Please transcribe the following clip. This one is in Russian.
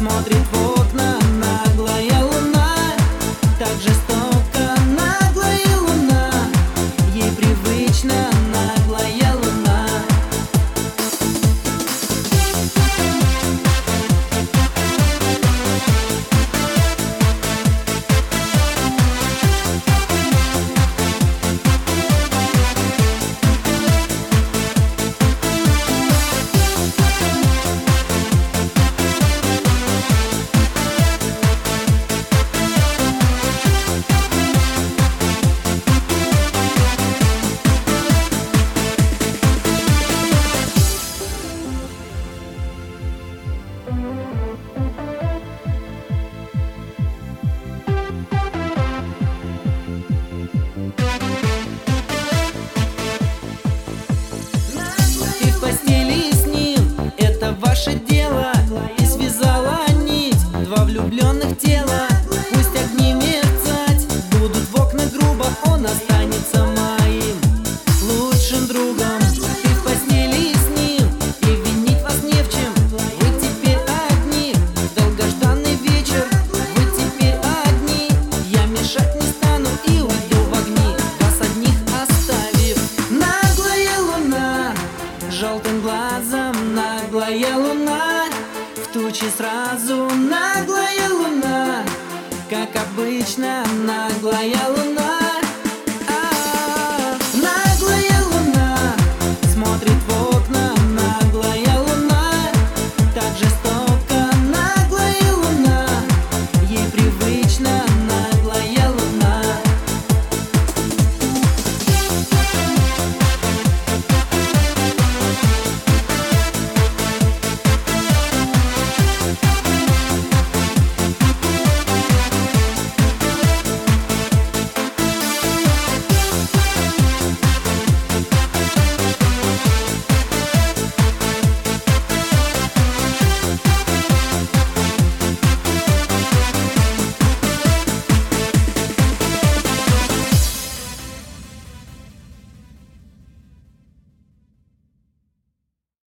смотрит в окна наглая луна. Так жестоко наглая луна, ей привычна наглая луна. Ваше дело, и связала нить два влюбленных тела. Пусть огни мерцать будут в окна грубо, он останется моим лучшим другом. Ты в постели с ним, и винить вас не в чем. Вы теперь одни, долгожданный вечер. Вы теперь одни, я мешать не стану и уйду в огни, вас одних оставив. Наглая луна, желтым глазом наглая луна, в тучи сразу наглая луна, как обычно наглая луна.